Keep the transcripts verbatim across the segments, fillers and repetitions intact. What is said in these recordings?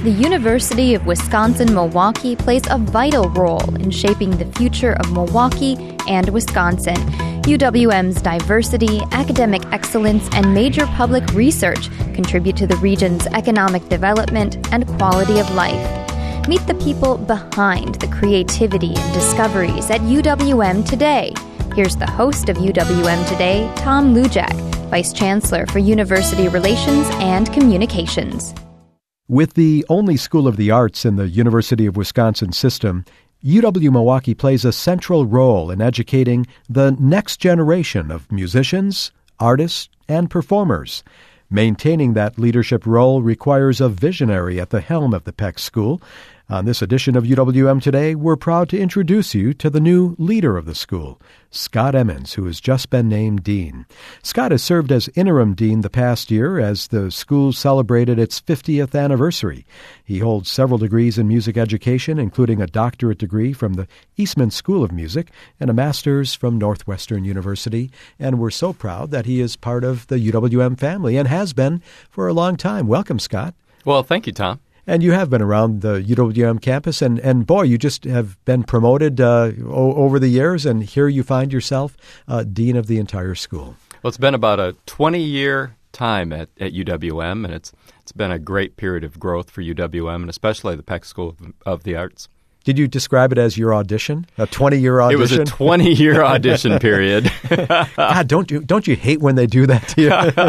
The University of Wisconsin-Milwaukee plays a vital role in shaping the future of Milwaukee and Wisconsin. U W M's diversity, academic excellence, and major public research contribute to the region's economic development and quality of life. Meet the people behind the creativity and discoveries at U W M today. Here's the host of U W M Today, Tom Lujack, Vice Chancellor for University Relations and Communications. With the only School of the Arts in the University of Wisconsin system, U W-Milwaukee plays a central role in educating the next generation of musicians, artists, and performers. Maintaining that leadership role requires a visionary at the helm of the Peck School. On this edition of U W M Today, we're proud to introduce you to the new leader of the school, Scott Emmons, who has just been named dean. Scott has served as interim dean the past year as the school celebrated its fiftieth anniversary. He holds several degrees in music education, including a doctorate degree from the Eastman School of Music and a master's from Northwestern University. And we're so proud that he is part of the U W M family and has been for a long time. Welcome, Scott. Well, thank you, Tom. And you have been around the U W M campus, and, and boy, you just have been promoted uh, o- over the years, and here you find yourself uh, dean of the entire school. Well, it's been about a twenty-year time at, at U W M, and it's it's been a great period of growth for U W M, and especially the Peck School of, of the Arts. Did you describe it as your audition, a twenty-year audition? It was a twenty-year audition period. God, don't you don't you hate when they do that to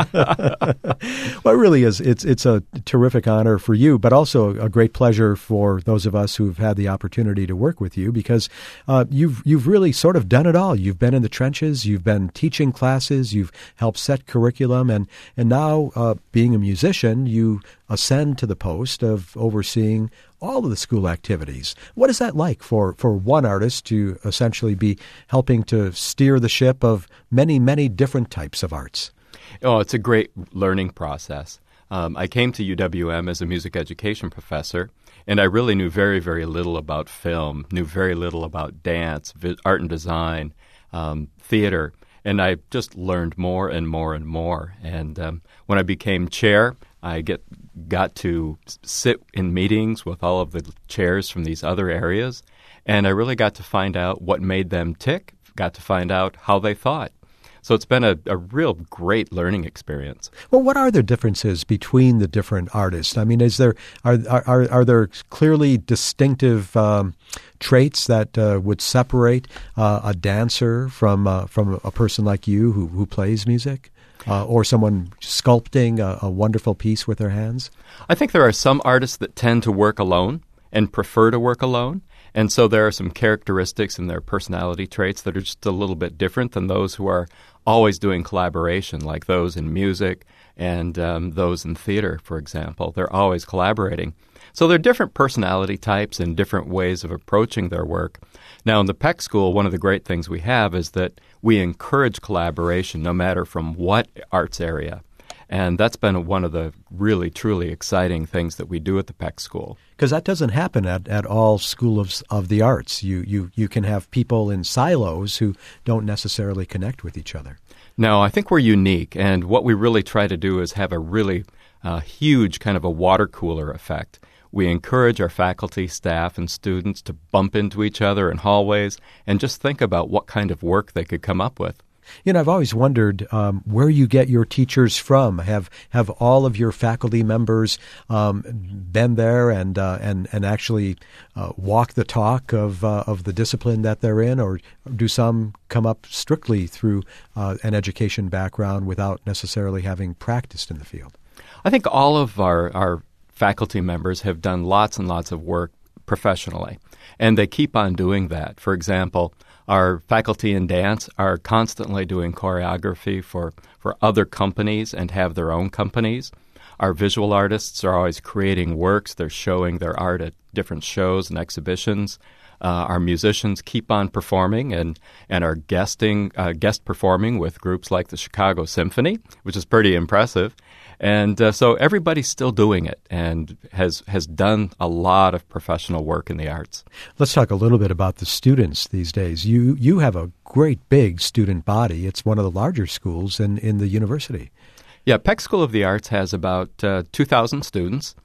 you? Well, it really is. It's it's a terrific honor for you, but also a great pleasure for those of us who've had the opportunity to work with you, because uh, you've you've really sort of done it all. You've been in the trenches. You've been teaching classes. You've helped set curriculum, and and now uh, being a musician, you ascend to the post of overseeing all of the school activities. What is that like for, for one artist to essentially be helping to steer the ship of many, many different types of arts? Oh, it's a great learning process. Um, I came to U W M as a music education professor, and I really knew very, very little about film, knew very little about dance, vi- art and design, um, theater, and I just learned more and more and more. And um, when I became chair, I get got to sit in meetings with all of the chairs from these other areas, and I really got to find out what made them tick, got to find out how they thought. So it's been a, a real great learning experience. Well, what are the differences between the different artists? I mean, is there are are are there clearly distinctive um, traits that uh, would separate uh, a dancer from uh, from a person like you who who plays music? Uh, or someone sculpting a, a wonderful piece with their hands? I think there are some artists that tend to work alone and prefer to work alone. And so there are some characteristics in their personality traits that are just a little bit different than those who are always doing collaboration, like those in music and um, those in theater, for example. They're always collaborating. So there are different personality types and different ways of approaching their work. Now, in the Peck School, one of the great things we have is that we encourage collaboration no matter from what arts area. And that's been one of the really, truly exciting things that we do at the Peck School. Because that doesn't happen at, at all schools of the arts. You, you, you can have people in silos who don't necessarily connect with each other. No, I think we're unique. And what we really try to do is have a really uh, huge kind of a water cooler effect. We encourage our faculty, staff, and students to bump into each other in hallways and just think about what kind of work they could come up with. You know, I've always wondered um, where you get your teachers from. Have have all of your faculty members um, been there and uh, and and actually uh, walk the talk of uh, of the discipline that they're in, or do some come up strictly through uh, an education background without necessarily having practiced in the field? I think all of our our faculty members have done lots and lots of work professionally, and they keep on doing that. For example, our faculty in dance are constantly doing choreography for, for other companies and have their own companies. Our visual artists are always creating works. They're showing their art at different shows and exhibitions. Uh, our musicians keep on performing and, and are guesting, uh, guest performing with groups like the Chicago Symphony, which is pretty impressive. And uh, so everybody's still doing it and has has done a lot of professional work in the arts. Let's talk a little bit about the students these days. You you have a great big student body. It's one of the larger schools in, in the university. Yeah, Peck School of the Arts has about uh, two thousand students.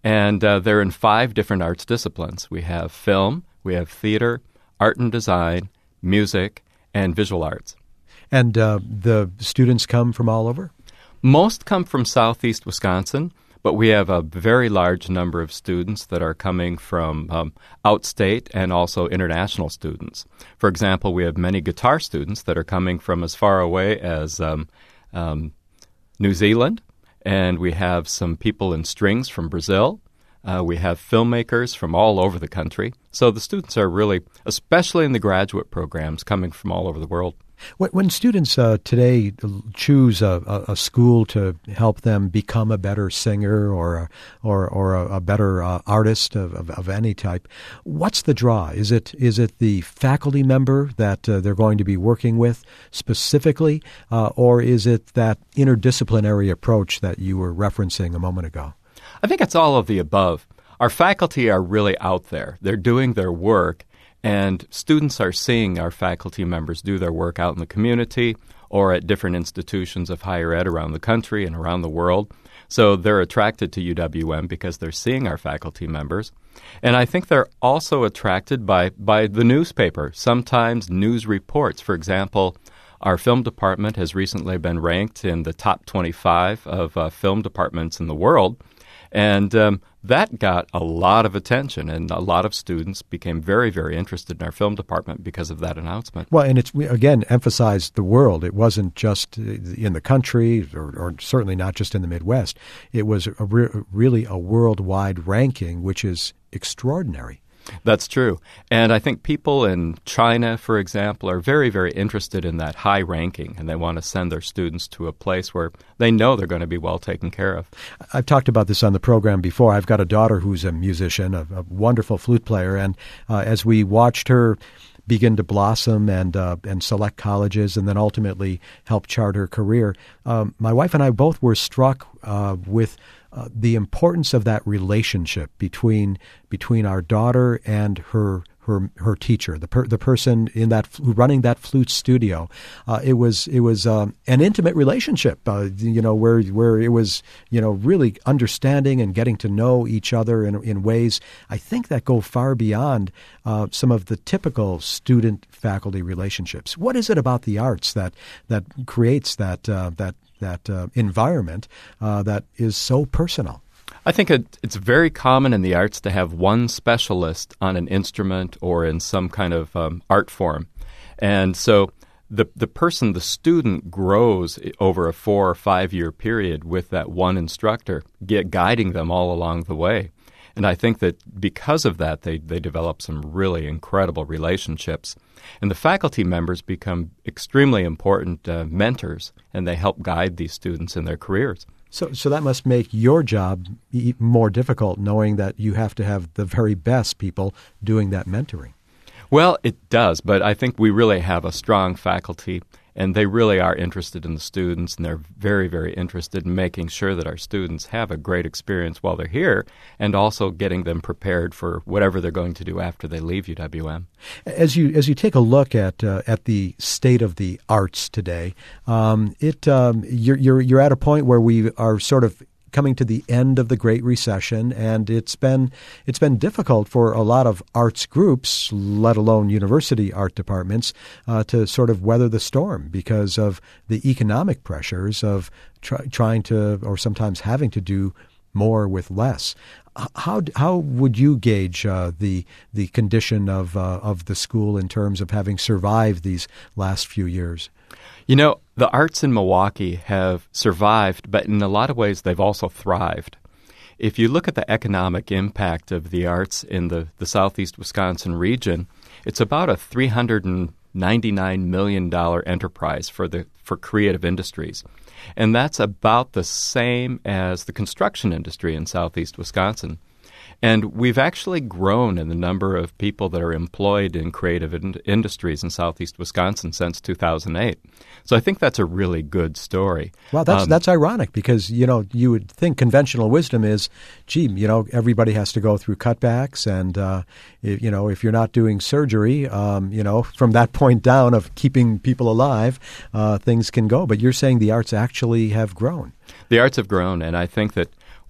And uh, they're in five different arts disciplines. We have film, we have theater, art and design, music, and visual arts. And uh, the students come from all over? Most come from southeast Wisconsin, but we have a very large number of students that are coming from um, outstate and also international students. For example, we have many guitar students that are coming from as far away as um, um, New Zealand, and we have some people in strings from Brazil. Uh, we have filmmakers from all over the country. So the students are really, especially in the graduate programs, coming from all over the world. When students uh, today choose a, a school to help them become a better singer or a, or, or a, a better uh, artist of, of, of any type, what's the draw? Is it is it the faculty member that uh, they're going to be working with specifically, uh, or is it that interdisciplinary approach that you were referencing a moment ago? I think it's all of the above. Our faculty are really out there. They're doing their work. And students are seeing our faculty members do their work out in the community or at different institutions of higher ed around the country and around the world. So they're attracted to U W M because they're seeing our faculty members. And I think they're also attracted by, by the newspaper, sometimes news reports. For example, our film department has recently been ranked in the top twenty-five of uh, film departments in the world. And um, that got a lot of attention, and a lot of students became very, very interested in our film department because of that announcement. Well, and it's, again, emphasized the world. It wasn't just in the country, or, or certainly not just in the Midwest. It was a re- really a worldwide ranking, which is extraordinary. That's true. And I think people in China, for example, are very, very interested in that high ranking, and they want to send their students to a place where they know they're going to be well taken care of. I've talked about this on the program before. I've got a daughter who's a musician, a, a wonderful flute player, and uh, as we watched her begin to blossom and uh, and select colleges and then ultimately help chart her career, um, my wife and I both were struck uh, with Uh, the importance of that relationship between between our daughter and her her her teacher, the per, the person in that running that flute studio. Uh, it was it was um, an intimate relationship, uh, you know, where where it was you know really understanding and getting to know each other in in ways I think that go far beyond uh, some of the typical student faculty relationships. What is it about the arts that that creates that uh, that that uh, environment uh, that is so personal? I think it, it's very common in the arts to have one specialist on an instrument or in some kind of um, art form. And so the the person, the student, grows over a four or five-year period with that one instructor, get, guiding them all along the way. And I think that because of that, they, they develop some really incredible relationships. And the faculty members become extremely important uh, mentors, and they help guide these students in their careers. So so that must make your job e- more difficult, knowing that you have to have the very best people doing that mentoring. Well, it does, but I think we really have a strong faculty, and they really are interested in the students, and they're very, very interested in making sure that our students have a great experience while they're here, and also getting them prepared for whatever they're going to do after they leave U W M. As you as you take a look at uh, at the state of the arts today, um, it um, you're you're you're at a point where we are sort of coming to the end of the Great Recession, and it's been it's been difficult for a lot of arts groups, let alone university art departments, uh, to sort of weather the storm because of the economic pressures of try, trying to, or sometimes having to do more with less. How how would you gauge uh, the the condition of uh, of the school in terms of having survived these last few years? You know, the arts in Milwaukee have survived, but in a lot of ways they've also thrived. If you look at the economic impact of the arts in the, the southeast Wisconsin region, it's about a three hundred ninety-nine million dollars enterprise for the for creative industries. And that's about the same as the construction industry in southeast Wisconsin. And we've actually grown in the number of people that are employed in creative in- industries in southeast Wisconsin since two thousand eight. So I think that's a really good story. Well, that's um, that's ironic because, you know, you would think conventional wisdom is, gee, you know, everybody has to go through cutbacks. And, uh, if, you know, if you're not doing surgery, um, you know, from that point down of keeping people alive, uh, things can go. But you're saying the arts actually have grown. The arts have grown, and I think that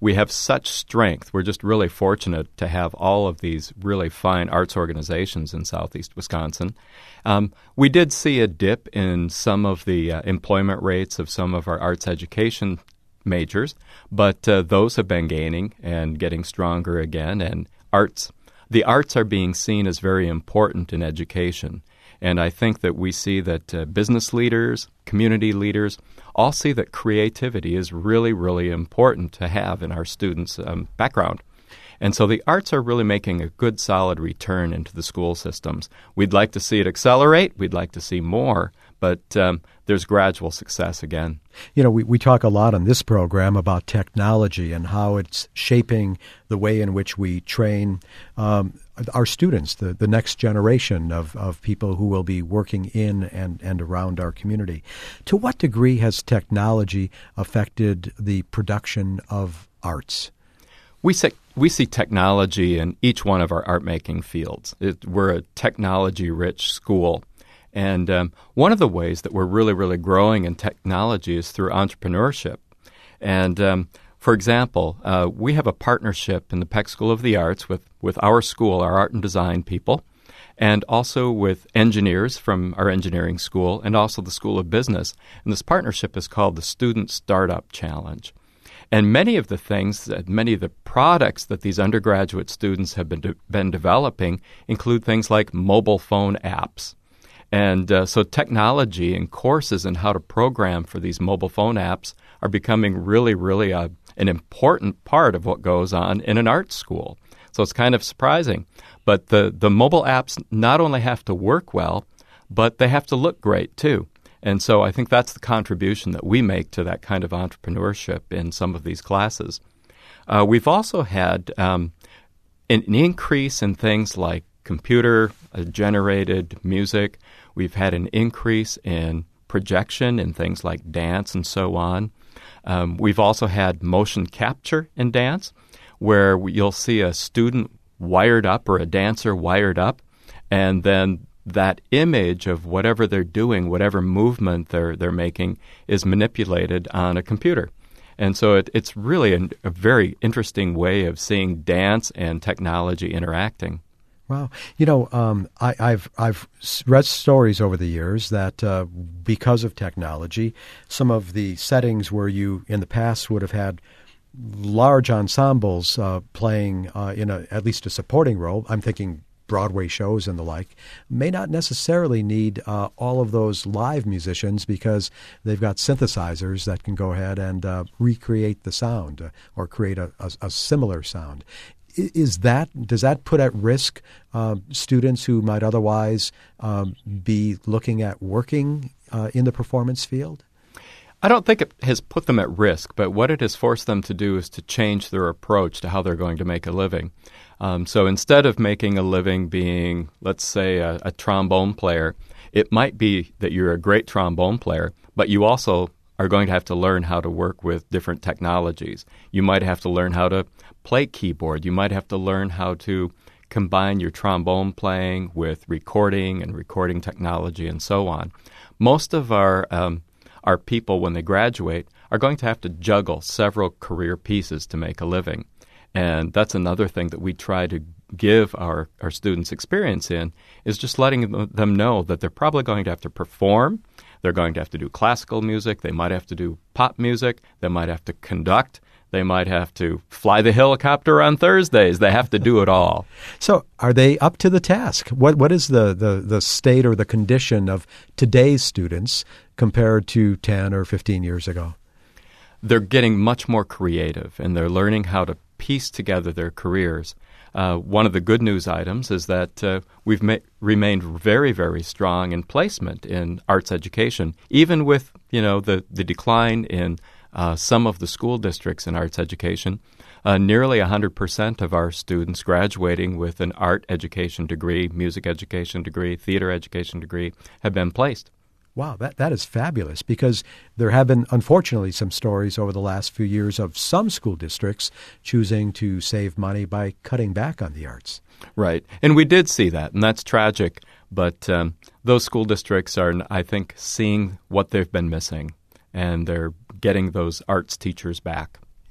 we have such strength. We're just really fortunate to have all of these really fine arts organizations in southeast Wisconsin. Um, we did see a dip in some of the uh, employment rates of some of our arts education majors, but uh, those have been gaining and getting stronger again. And arts, the arts are being seen as very important in education. And I think that we see that uh, business leaders, community leaders, all see that creativity is really, really important to have in our students' um, background. And so the arts are really making a good, solid return into the school systems. We'd like to see it accelerate. We'd like to see more, but um, there's gradual success again. You know, we, we talk a lot on this program about technology and how it's shaping the way in which we train um, our students, the, the next generation of, of people who will be working in and, and around our community. To what degree has technology affected the production of arts? We see, we see technology in each one of our art-making fields. It, we're a technology-rich school. And um, one of the ways that we're really, really growing in technology is through entrepreneurship. And, um, for example, uh, we have a partnership in the Peck School of the Arts with, with our school, our art and design people, and also with engineers from our engineering school and also the School of Business. And this partnership is called the Student Startup Challenge. And many of the things, that, many of the products that these undergraduate students have been, de- been developing include things like mobile phone apps. And uh, so technology and courses in how to program for these mobile phone apps are becoming really, really a, an important part of what goes on in an art school. So it's kind of surprising. But the, the mobile apps not only have to work well, but they have to look great too. And so I think that's the contribution that we make to that kind of entrepreneurship in some of these classes. Uh, we've also had um, an, an increase in things like computer-generated music. We've had an increase in projection in things like dance and so on. Um, we've also had motion capture in dance, where you'll see a student wired up or a dancer wired up, and then that image of whatever they're doing, whatever movement they're they're making, is manipulated on a computer. And so it, it's really an, a very interesting way of seeing dance and technology interacting. Wow. You know, um, I, I've I've read stories over the years that uh, because of technology, some of the settings where you in the past would have had large ensembles uh, playing uh, in a, at least a supporting role, I'm thinking Broadway shows and the like, may not necessarily need uh, all of those live musicians because they've got synthesizers that can go ahead and uh, recreate the sound uh, or create a, a, a similar sound. Is that does that put at risk uh, students who might otherwise um, be looking at working uh, in the performance field? I don't think it has put them at risk, but what it has forced them to do is to change their approach to how they're going to make a living. Um, so instead of making a living being, let's say, a, a trombone player, it might be that you're a great trombone player, but you also are going to have to learn how to work with different technologies. You might have to learn how to play keyboard. You might have to learn how to combine your trombone playing with recording and recording technology and so on. Most of our um, our people, when they graduate, are going to have to juggle several career pieces to make a living. And that's another thing that we try to give our, our students experience in, is just letting them know that they're probably going to have to perform. They're going to have to do classical music. They might have to do pop music. They might have to conduct. They might have to fly the helicopter on Thursdays. They have to do it all. So are they up to the task? What What is the, the, the state or the condition of today's students compared to ten or fifteen years ago? They're getting much more creative, and they're learning how to piece together their careers. Uh, one of the good news items is that uh, we've ma- remained very, very strong in placement in arts education, even with, you know, the, the decline in uh, some of the school districts in arts education. Uh, nearly one hundred percent of our students graduating with an art education degree, music education degree, theater education degree have been placed. Wow, that, that is fabulous, because there have been, unfortunately, some stories over the last few years of some school districts choosing to save money by cutting back on the arts. Right. And we did see that, and that's tragic. But um, those school districts are, I think, seeing what they've been missing, and they're getting those arts teachers back.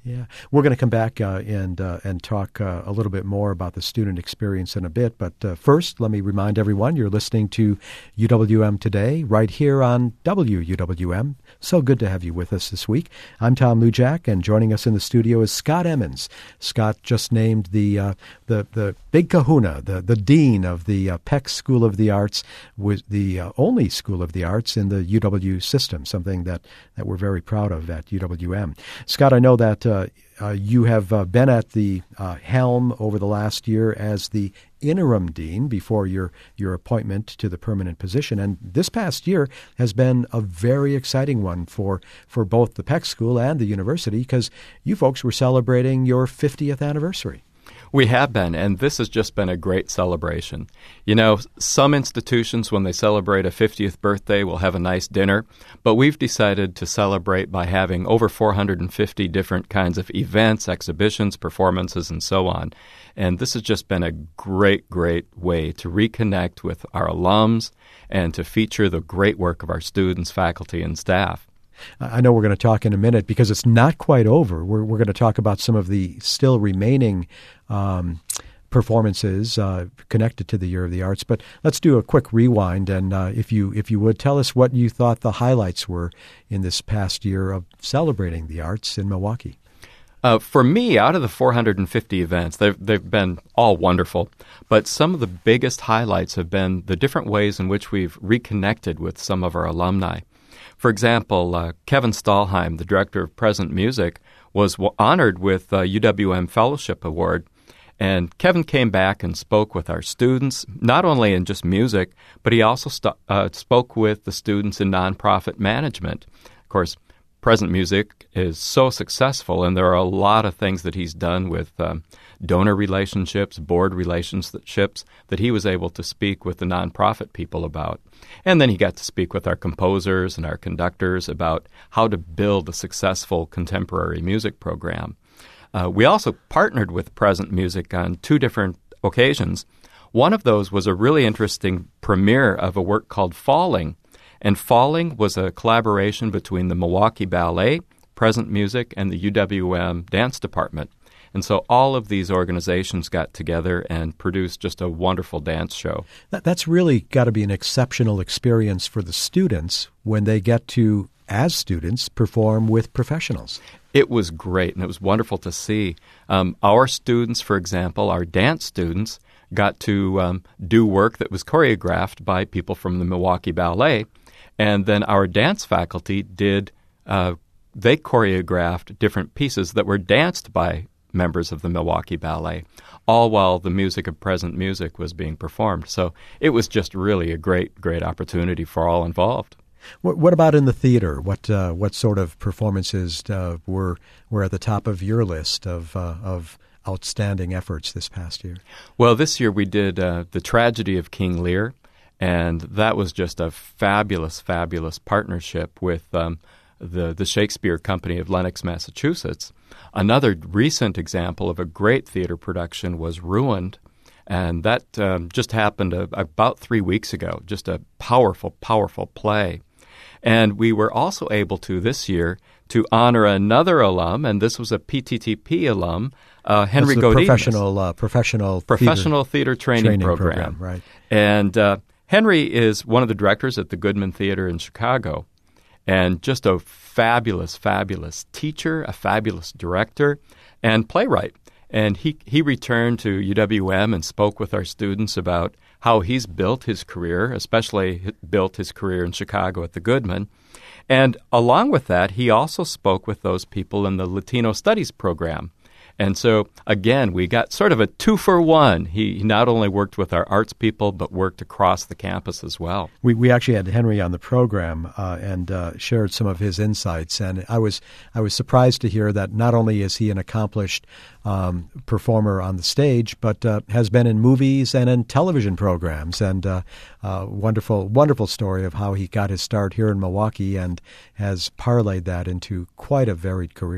Yeah, we're going to come back uh, and uh, and talk uh, a little bit more about the student experience in a bit. But uh, first, let me remind everyone you're listening to U W M Today right here on W U W M. So good to have you with us this week. I'm Tom Lujack, and joining us in the studio is Scott Emmons. Scott just named the uh, the the big kahuna, the the dean of the uh, Peck School of the Arts, was the uh, only School of the Arts in the U W system. Something that that we're very proud of at U W M. Scott, I know that. Uh, Uh, you have uh, been at the uh, helm over the last year as the interim dean before your your appointment to the permanent position, and this past year has been a very exciting one for for both the Peck School and the university, because you folks were celebrating your fiftieth anniversary. We have been, and this has just been a great celebration. You know, some institutions, when they celebrate a fiftieth birthday, will have a nice dinner, but we've decided to celebrate by having over four hundred fifty different kinds of events, exhibitions, performances, and so on. And this has just been a great, great way to reconnect with our alums and to feature the great work of our students, faculty, and staff. I know we're going to talk in a minute because it's not quite over. We're, we're going to talk about some of the still remaining um, performances uh, connected to the Year of the Arts. But let's do a quick rewind, and uh, if you if you would, tell us what you thought the highlights were in this past year of celebrating the arts in Milwaukee. Uh, for me, out of the four hundred fifty events, they've, they've been all wonderful, but some of the biggest highlights have been the different ways in which we've reconnected with some of our alumni. For example, uh, Kevin Stahlheim, the director of Present Music, was w- honored with the U W M Fellowship Award. And Kevin came back and spoke with our students, not only in just music, but he also st- uh, spoke with the students in nonprofit management. Of course, Present Music is so successful, and there are a lot of things that he's done with um, donor relationships, board relationships, that he was able to speak with the nonprofit people about. And then he got to speak with our composers and our conductors about how to build a successful contemporary music program. Uh, we also partnered with Present Music on two different occasions. One of those was a really interesting premiere of a work called Falling. And Falling was a collaboration between the Milwaukee Ballet, Present Music, and the U W M Dance Department. And so all of these organizations got together and produced just a wonderful dance show. That, that's really got to be an exceptional experience for the students when they get to, as students, perform with professionals. It was great, and it was wonderful to see. Um, our students, for example, our dance students, got to um, do work that was choreographed by people from the Milwaukee Ballet. And then our dance faculty did, uh, they choreographed different pieces that were danced by members of the Milwaukee Ballet, all while the music of Present Music was being performed. So it was just really a great, great opportunity for all involved. What, what about in the theater? What uh, what sort of performances uh, were were at the top of your list of uh, of outstanding efforts this past year? Well, this year we did uh, The Tragedy of King Lear, and that was just a fabulous, fabulous partnership with um, the, the Shakespeare Company of Lenox, Massachusetts. Another recent example of a great theater production was Ruined, and that um, just happened a, about three weeks ago, just a powerful, powerful play. And we were also able to, this year, to honor another alum, and this was a P T T P alum, uh, Henry Godinez. Professional, uh, professional, professional theater, theater training, training program. program. Right. And uh, Henry is one of the directors at the Goodman Theater in Chicago, and just a fabulous, fabulous teacher, a fabulous director, and playwright. And he, he returned to U W M and spoke with our students about how he's built his career, especially built his career in Chicago at the Goodman. And along with that, he also spoke with those people in the Latino Studies program. And so, again, we got sort of a two-for-one. He not only worked with our arts people, but worked across the campus as well. We we actually had Henry on the program uh, and uh, shared some of his insights. And I was I was surprised to hear that not only is he an accomplished um, performer on the stage, but uh, has been in movies and in television programs. And uh, uh, wonderful, wonderful story of how he got his start here in Milwaukee and has parlayed that into quite a varied career.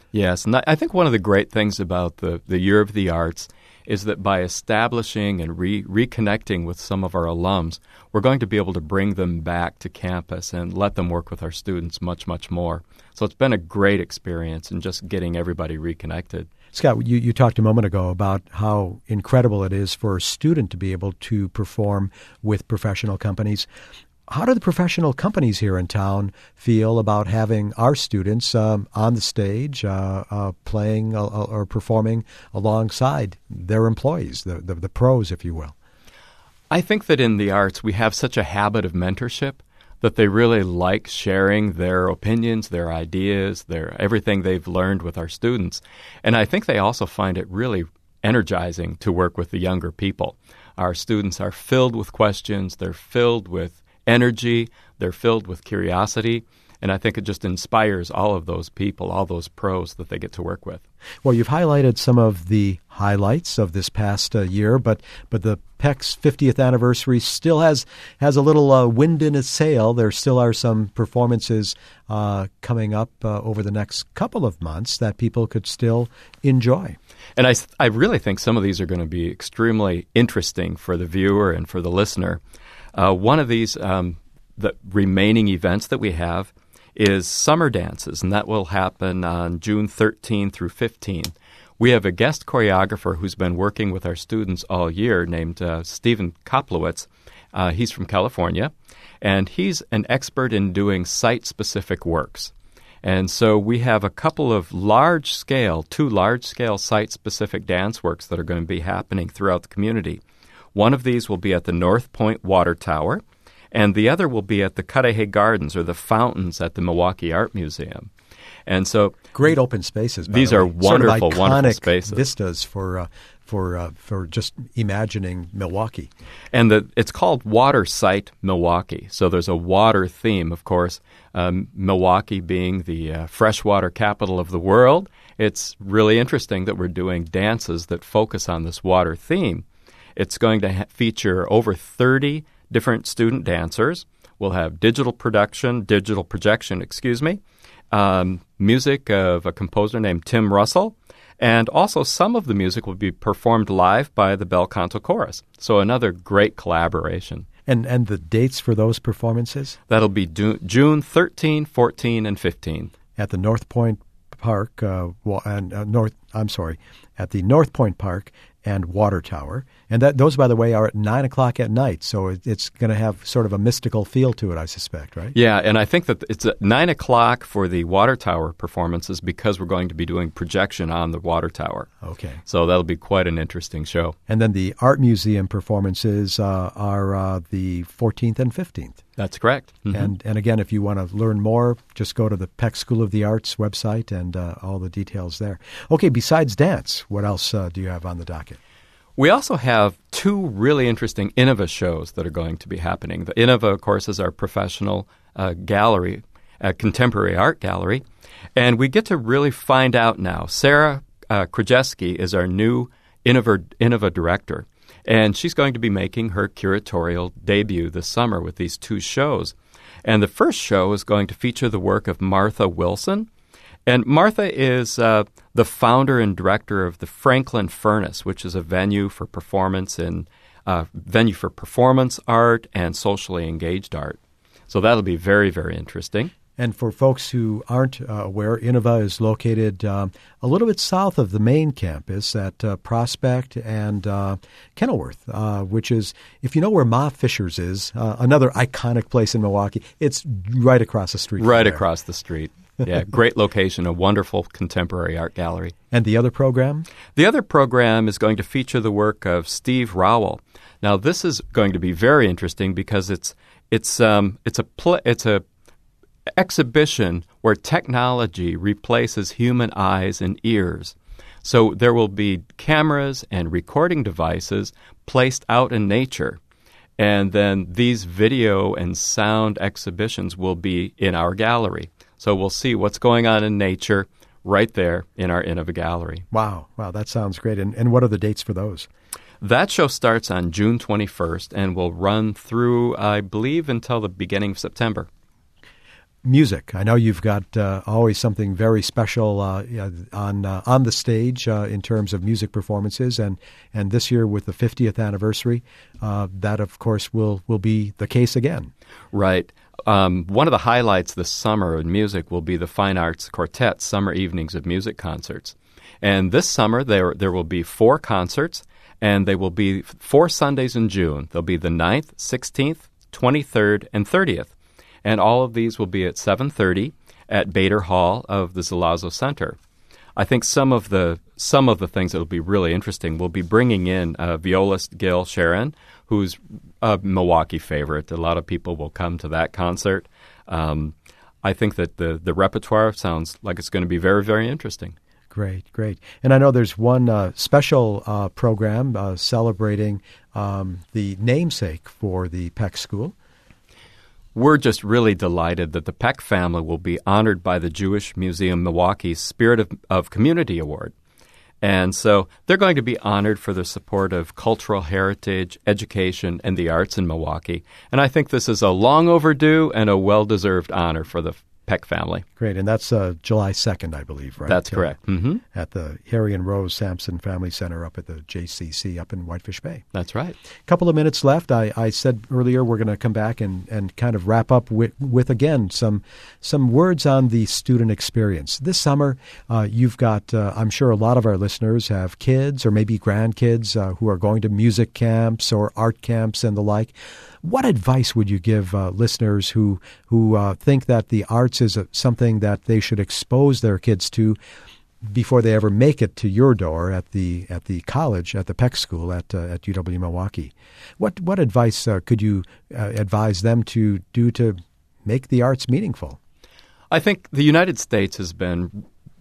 Yes, and I think one of the great things about the, the Year of the Arts is that by establishing and re- reconnecting with some of our alums, we're going to be able to bring them back to campus and let them work with our students much, much more. So it's been a great experience in just getting everybody reconnected. Scott, you, you talked a moment ago about how incredible it is for a student to be able to perform with professional companies. How do the professional companies here in town feel about having our students um, on the stage uh, uh, playing uh, or performing alongside their employees, the, the, the pros, if you will? I think that in the arts we have such a habit of mentorship that they really like sharing their opinions, their ideas, their everything they've learned with our students. And I think they also find it really energizing to work with the younger people. Our students are filled with questions. They're filled with energy. They're filled with curiosity. And I think it just inspires all of those people, all those pros that they get to work with. Well, you've highlighted some of the highlights of this past uh, year, but but the P E C's fiftieth anniversary still has has a little uh, wind in its sail. There still are some performances uh, coming up uh, over the next couple of months that people could still enjoy. And I, I really think some of these are going to be extremely interesting for the viewer and for the listener. Uh, one of these, um, the remaining events that we have is summer dances, and that will happen on June thirteenth through fifteenth. We have a guest choreographer who's been working with our students all year named uh, Stephen Koplowitz. Uh, he's from California, and he's an expert in doing site-specific works. And so we have a couple of large-scale, two large-scale site-specific dance works that are going to be happening throughout the community. One of these will be at the North Point Water Tower, and the other will be at the Cudahy Gardens, or the fountains at the Milwaukee Art Museum. And so great open spaces. By these the are way. wonderful, sort of wonderful iconic spaces. Vistas for uh, for uh, for just imagining Milwaukee. And the, it's called Water Site Milwaukee. So there's a water theme, of course. Um, Milwaukee being the uh, freshwater capital of the world. It's really interesting that we're doing dances that focus on this water theme. It's going to ha- feature over thirty different student dancers. We'll have digital production, digital projection, excuse me, um, music of a composer named Tim Russell, and also some of the music will be performed live by the Bel Canto Chorus. So another great collaboration. And and the dates for those performances? That'll be du- June thirteenth, fourteenth, and fifteenth. At the North Point Park, uh, wa- and uh, North. I'm sorry, at the North Point Park and Water Tower, and that those, by the way, are at nine o'clock at night. So it, it's going to have sort of a mystical feel to it, I suspect, right? Yeah, and I think that it's at nine o'clock for the Water Tower performances because we're going to be doing projection on the Water Tower. Okay. So that'll be quite an interesting show. And then the Art Museum performances uh, are uh, the fourteenth and fifteenth. That's correct. Mm-hmm. And and again, if you want to learn more, just go to the P E C School of the Arts website and uh, all the details there. Okay, besides dance, what else uh, do you have on the docket? We also have two really interesting Innova shows that are going to be happening. The Innova, of course, is our professional uh, gallery, uh, contemporary art gallery, and we get to really find out now. Sarah uh, Krajewski is our new Innova, Innova director, and she's going to be making her curatorial debut this summer with these two shows. And the first show is going to feature the work of Martha Wilson. And Martha is uh, the founder and director of the Franklin Furnace, which is a venue for performance in uh, venue for performance art and socially engaged art. So that'll be very, very interesting. And for folks who aren't uh, aware, Innova is located um, a little bit south of the main campus at uh, Prospect and uh, Kenilworth, uh, which is, if you know where Ma Fisher's is, uh, another iconic place in Milwaukee, it's right across the street. Right across the street. Yeah, great location, a wonderful contemporary art gallery. And the other program? The other program is going to feature the work of Steve Rowell. Now, this is going to be very interesting because it's it's um it's a pl- it's a exhibition where technology replaces human eyes and ears. So there will be cameras and recording devices placed out in nature. And then these video and sound exhibitions will be in our gallery. So we'll see what's going on in nature right there in our Innova gallery. Wow. Wow, that sounds great. And, and what are the dates for those? That show starts on June twenty-first and will run through, I believe, until the beginning of September. music. I know you've got uh, always something very special uh, on uh, on the stage uh, in terms of music performances, and, and this year with the fiftieth anniversary, uh, that of course will, will be the case again. Right. Um, one of the highlights this summer in music will be the Fine Arts Quartet Summer Evenings of Music Concerts. And this summer there there will be four concerts, and they will be four Sundays in June. They'll be the ninth, sixteenth, twenty-third, and thirtieth. And all of these will be at seven thirty at Bader Hall of the Zalazzo Center. I think some of the some of the things that will be really interesting, we'll be bringing in uh, violist Gail Sharon, who's a Milwaukee favorite. A lot of people will come to that concert. Um, I think that the, the repertoire sounds like it's going to be very, very interesting. Great, great. And I know there's one uh, special uh, program uh, celebrating um, the namesake for the Peck School. We're just really delighted that the Peck family will be honored by the Jewish Museum Milwaukee's Spirit of, of Community Award. And so they're going to be honored for their support of cultural heritage, education, and the arts in Milwaukee. And I think this is a long overdue and a well-deserved honor for the Peck family. Great, and that's uh, July second, I believe, right? That's correct. Uh, mm-hmm. At the Harry and Rose Sampson Family Center up at the J C C up in Whitefish Bay. That's right. A couple of minutes left. I, I said earlier we're going to come back and, and kind of wrap up with, with again, some some words on the student experience. This summer, uh, you've got, uh, I'm sure a lot of our listeners have kids or maybe grandkids uh, who are going to music camps or art camps and the like. What advice would you give uh, listeners who who uh, think that the arts is a, something that they should expose their kids to before they ever make it to your door at the at the college, at the Peck School at uh, at U W Milwaukee? What what advice uh, could you uh, advise them to do to make the arts meaningful? I think the United States has been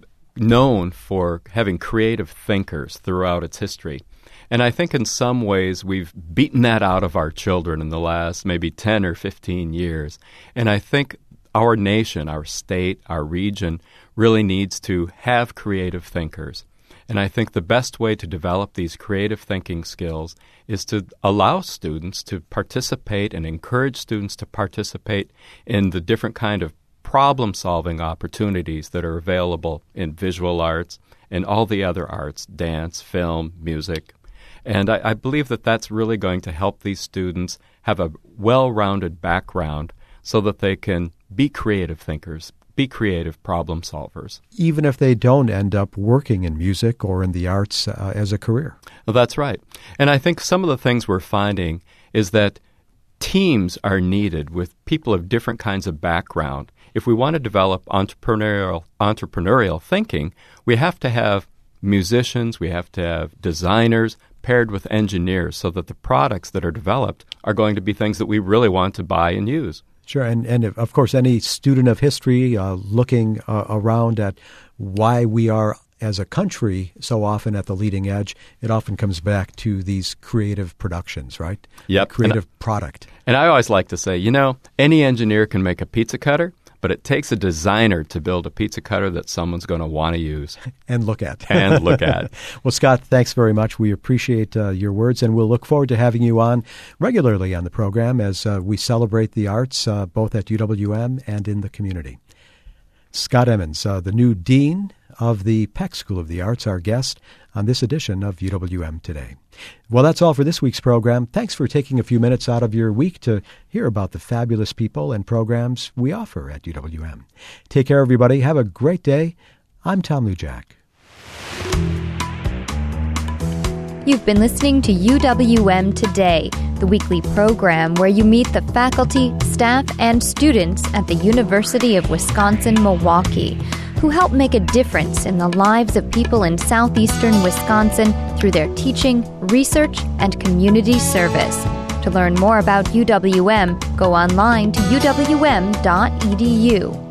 known for having creative thinkers throughout its history. And I think in some ways we've beaten that out of our children in the last maybe ten or fifteen years. And I think our nation, our state, our region really needs to have creative thinkers. And I think the best way to develop these creative thinking skills is to allow students to participate and encourage students to participate in the different kind of problem-solving opportunities that are available in visual arts and all the other arts, dance, film, music. And I, I believe that that's really going to help these students have a well-rounded background so that they can be creative thinkers, be creative problem solvers. Even if they don't end up working in music or in the arts uh, as a career. Well, that's right. And I think some of the things we're finding is that teams are needed with people of different kinds of background. If we want to develop entrepreneurial entrepreneurial thinking, we have to have musicians, we have to have designers paired with engineers so that the products that are developed are going to be things that we really want to buy and use. Sure, and, and of course any student of history uh, looking uh, around at why we are as a country so often at the leading edge, it often comes back to these creative productions, right? Yep. The creative and, product. And I always like to say, you know, any engineer can make a pizza cutter, but it takes a designer to build a pizza cutter that someone's going to want to use. And look at. And look at. Well, Scott, thanks very much. We appreciate uh, your words, and we'll look forward to having you on regularly on the program as uh, we celebrate the arts uh, both at U W M and in the community. Scott Emmons, uh, the new dean of the Peck School of the Arts, our guest on this edition of U W M Today. Well, that's all for this week's program. Thanks for taking a few minutes out of your week to hear about the fabulous people and programs we offer at U W M. Take care, everybody. Have a great day. I'm Tom Lujack. You've been listening to U W M Today, the weekly program where you meet the faculty, staff, and students at the University of Wisconsin-Milwaukee, who help make a difference in the lives of people in southeastern Wisconsin through their teaching, research, and community service. To learn more about U W M, go online to u w m dot e d u.